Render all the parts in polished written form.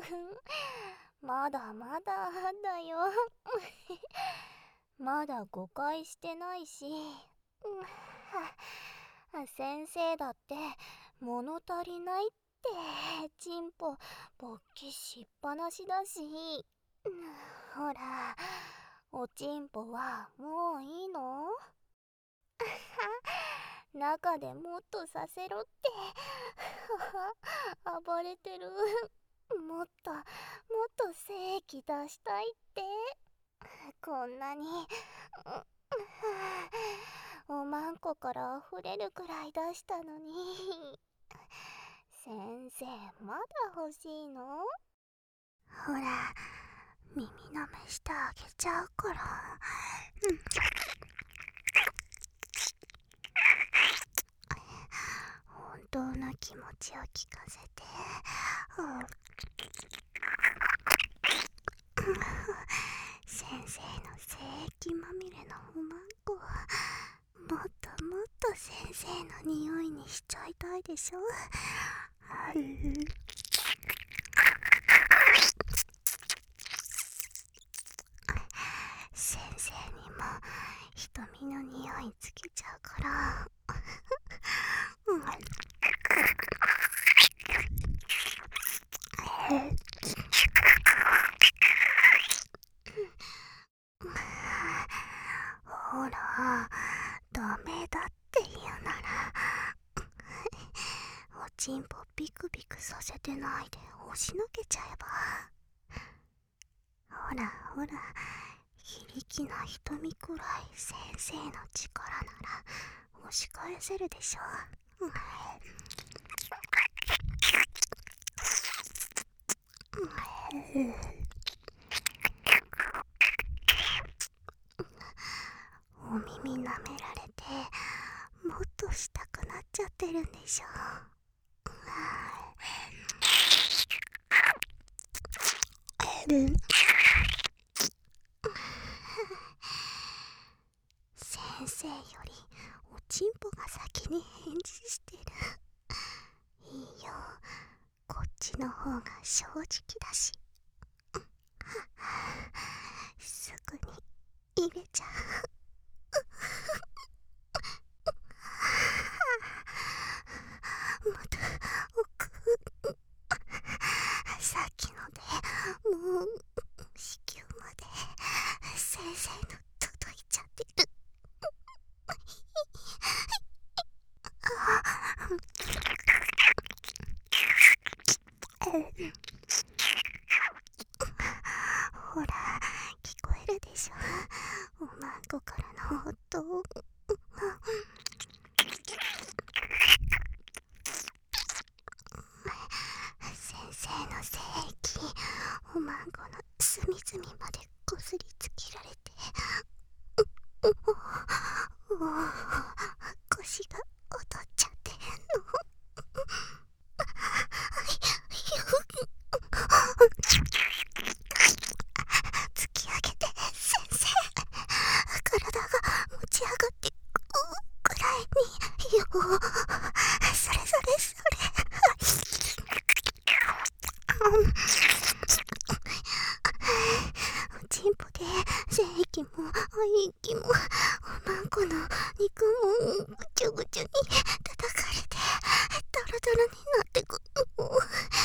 まだまだだよ。まだ誤解してないし、先生だって物足りないってチンポ勃起しっぱなしだし、ほら、おちんぽはもういいの？中でもっとさせろって。暴れてる。もっと精液出したいって。こんなにおまんこから溢れるくらい出したのに。先生まだ欲しいの？ほら、耳舐めしてあげちゃうから。本当の気持ちを聞かせて。先生の精液まみれのおまんこ、もっと先生の匂いにしちゃいたいでしょ。先生にも瞳の匂いつけちゃうから。ほら、ダメだって言うなら、おちんぽビクビクさせてないで押しのけちゃえば。ほら、非力な瞳くらい先生の力なら押し返せるでしょ。お耳舐められてもっとしたくなっちゃってるんでしょ。先生よりおちんぽが先に返事してる。いいよ、こっちの方が正直だし。すぐに入れちゃう。また奥、さっきのでもう子宮まで先生の届いちゃってる。ほら、聞こえるでしょ、おまんこからの音。先生の精液、おまんこの隅々までこすりつけられて、腰が踊っちゃってんの。突き上げて先生、体が持ち上がってくらいによ。それおちんぽで精液も愛液もおまんこの肉もぐちょぐちょに叩かれてドロドロになってくの。いい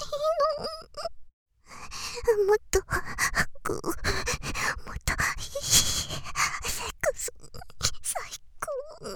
の？もっともっとセックス最高。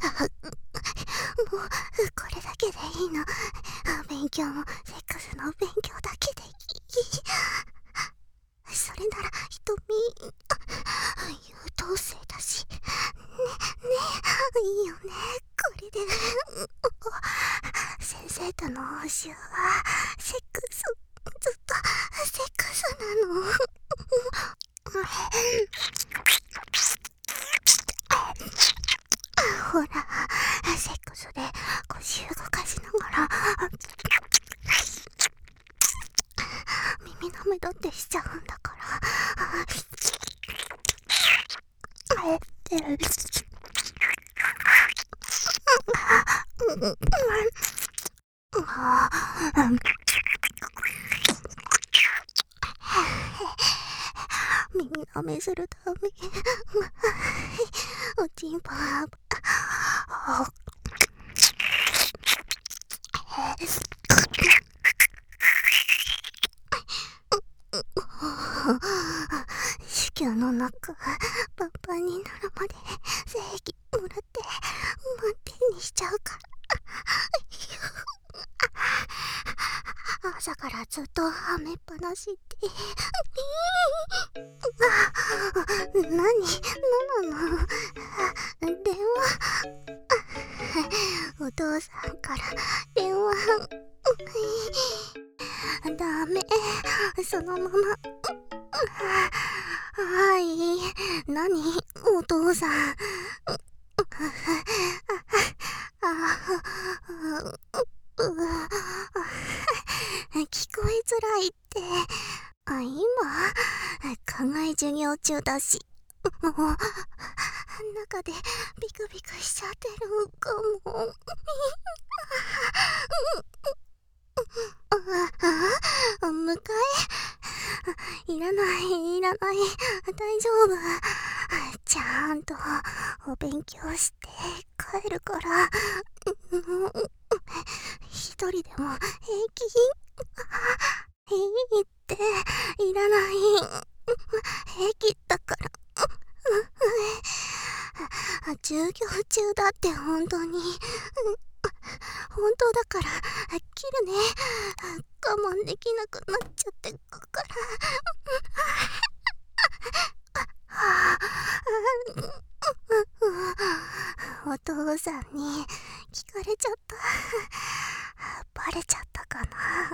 もうこれだけでいいの。勉強もセックスの勉強だけでいい。それなら瞳優等生だしねいいよね。これで先生との報酬はセックス、ずっとセックスなの。ほら、セックスで腰動かしながら耳舐めだってしちゃうんだから。 飴するためおちんぽ子宮の中パンパンになるまで精液もらって満点にしちゃうから朝からずっとはめっぱなしで何なの電話お父さんから電話ダメそのままはい何お父さん聞こえづらいって今課外授業中だしもう中でビクビクしちゃってるかも迎えいらない大丈夫ちゃんとお勉強して帰るから一人でも平気いいっていらない平気だから授業中だって本当に本当だから切るね我慢できなくなっちゃってくからお父さんに聞かれちゃったバレちゃったかな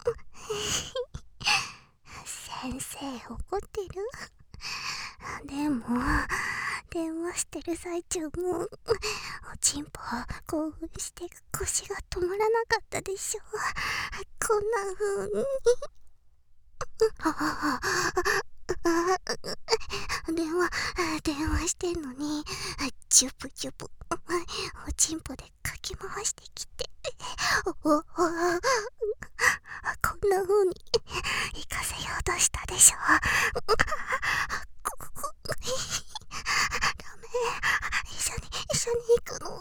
先生怒ってるでも電話してる最中もおちんぽ興奮して腰が止まらなかったでしょこんな風に電話してんのにジュブジュブおちんぽでかき回してきてこんな風に行かせようとしたでしょダメ一緒に行くの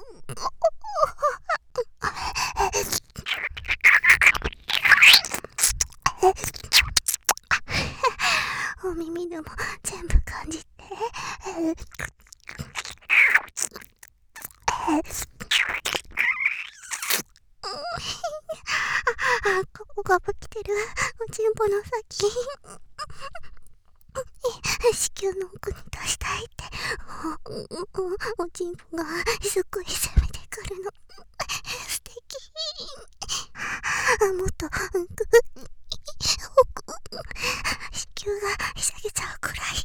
お耳でも全部感じてガボガボきてるおちんぽの先子宮の奥に出したいっておちんぽがすっごい攻めてくるの素敵もっと子宮がひしゃげちゃうくらい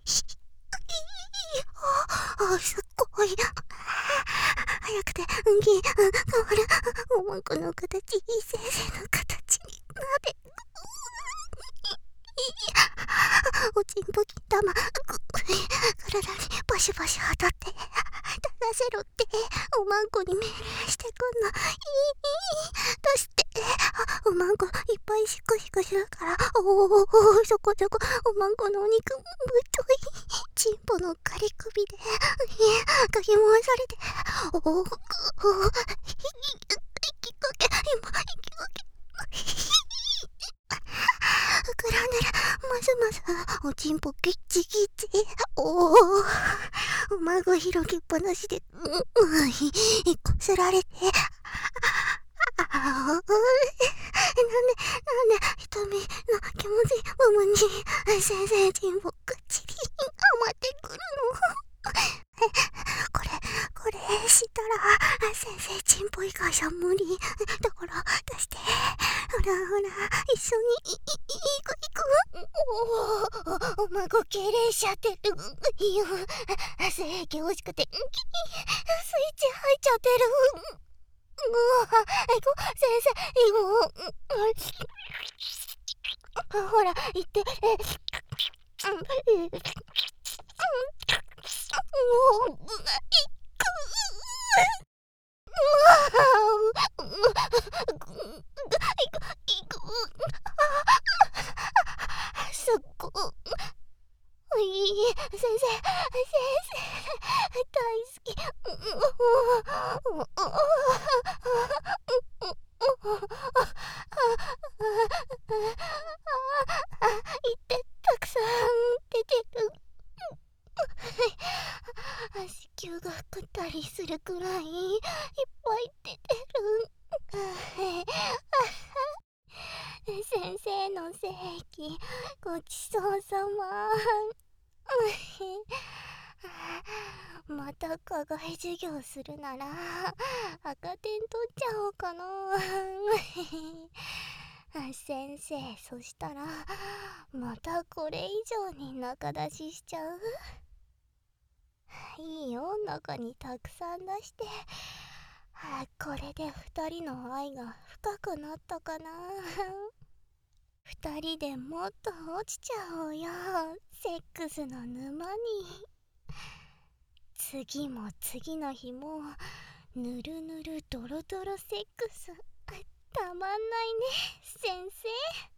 すっごい早くて変わるおまんこの形先生の形になれおちんぽ金玉体にバシバシ当たって出せろっておまんこに命令してくんの出しておまんこいっぱいシクシクするからそこおまんこのお肉ぶっといちんぽのガリ首でかき回されて息かけ膨らんでるますますおちんぽギッチギチおまご広げっぱなしでこすられてなんで瞳の気持ちいい部分に先生ちんぽくっちりはまってくるのこれしたら先生ちんぽ以外じゃ無理だから出してほら一緒に行くお孫敬礼しちゃってるいいよ精液欲しくてスイッチ入っちゃってる先生ほら行ってすっごいたくさん出てる。子宮が食ったりするくらいいっぱい出てる。先生の精液ごちそうさま。また課外授業するなら赤点取っちゃおうかな。先生、そしたらまたこれ以上に中出ししちゃう？いいよ、中にたくさん出して。これで2人の愛が深くなったかな。2人でもっと落ちちゃおうよ、セックスの沼に。次も次の日もぬるぬるドロドロセックス、たまんないね、先生。